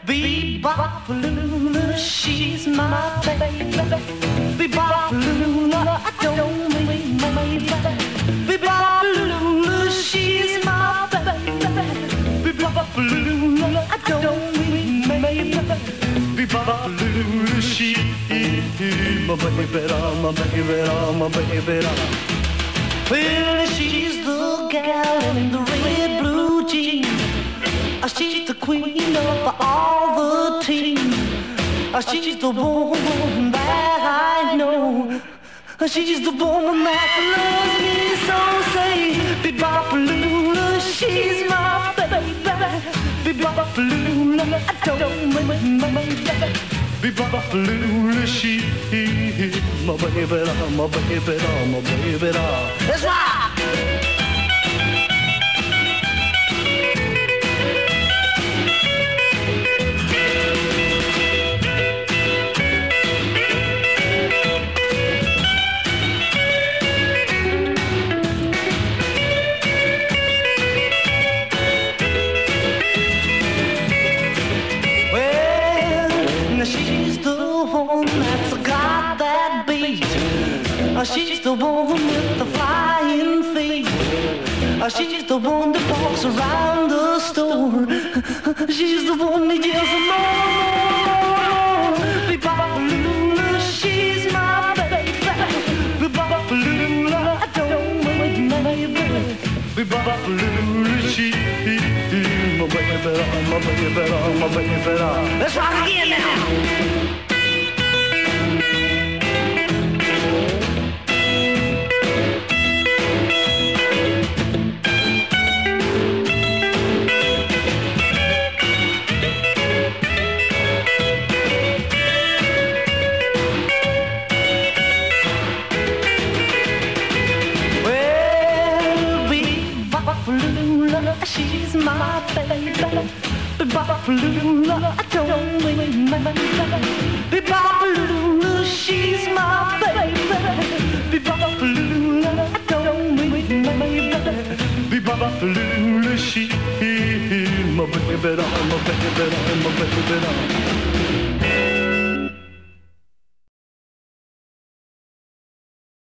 Bebop-a-lula, she's my baby. Bebop-a-lula, I don't mean my baby. Bebop-a-lula, she's my baby. Bebop-a-lula, I don't mean my baby. Bebop-a-lula, she's my baby. Well, she's the gal in the red blue jeans. She's the queen of all the team. She's the woman that I know. She's the woman that loves me so. Say, Bebop-a-lula, she's my baby. Bebop-a-lula, I don't mean my baby. Bebop-a-lula, she's my baby, my baby, my baby. Let's rock! She's the woman with the flying feet. She's the one that walks around the store. She's the one that yells more. Bebop-a-lula, she's my baby. Bebop-a-lula, I don't mean my baby. Bebop-a-lula, she's my baby, my baby, my baby. Let's rock again now. She's my baby. Bebop-a-lula, I don't mean my baby. Bebop-a-lula, she's my baby. Bebop-a-lula, I don't mean my baby. Bebop-a-lula, she's my baby, my baby, my baby.